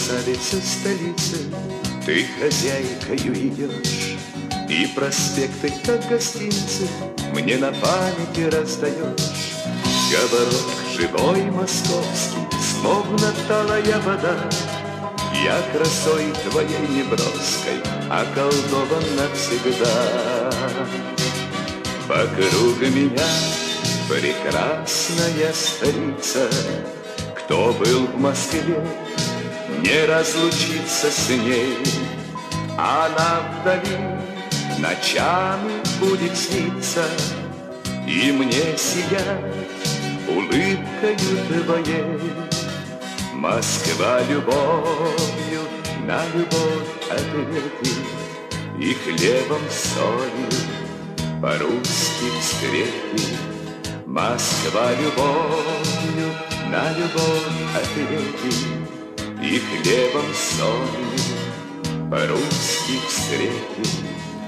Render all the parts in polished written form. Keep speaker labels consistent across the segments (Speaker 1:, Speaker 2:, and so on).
Speaker 1: красавица столицы, ты хозяйкою идешь, и проспекты, как гостинцы, мне на памяти раздаешь. Говорок живой московский, словно талая вода, я красой твоей неброской околдован навсегда. Вокруг меня прекрасная столица, кто был в Москве, не разлучится с ней. Она вдали ночами будет сниться, и мне сиять улыбкою твоей. Москва любовью на любовь ответит, и хлебом солью по-русски встретит. Москва любовью на любовь ответит, и хлебом солью по-русски встретит.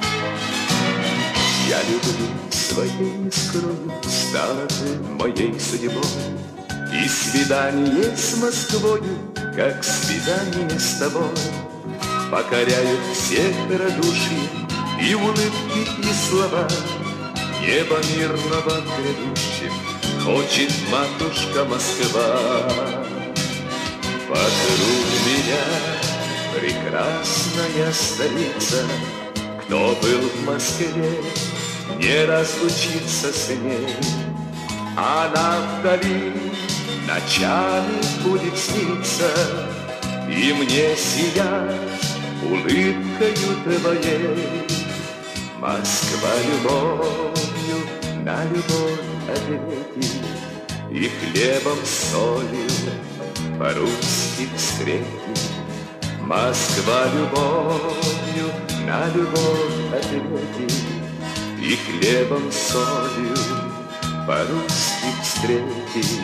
Speaker 1: Я любви своей не скрою, стала ты моей судьбой, и свидание с Москвою, как свидание с тобой, покоряют всех радушие и улыбки, и слова. Небо мирного грядущим хочет матушка Москва. Вокруг меня прекрасная столица, кто был в Москве, не разлучится с ней. Она вдали ночами будет сниться, и мне сиять улыбкою твоей. Москва любовью на любовь ответит, и хлебом солью по-русски встретит. Москва любовью на любовь ответит, и хлебом солью по-русски встретит.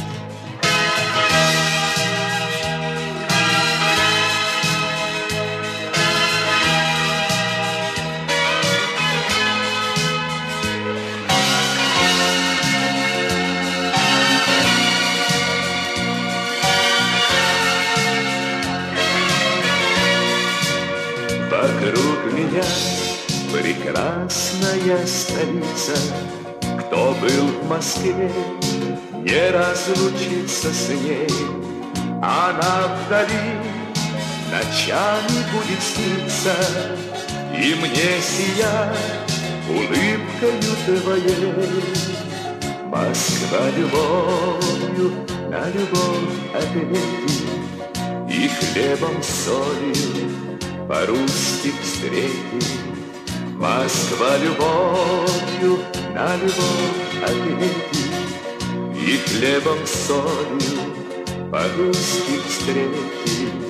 Speaker 1: Вокруг меня прекрасная столица, кто был в Москве, не разлучится с ней. Она вдали ночами будет сниться, и мне сиять улыбкою твоей. Москва любовью на любовь ответит, и хлебом солью по-русски встретит. Москва любовью на любовь ответит, и хлебом солью по-русски встретит.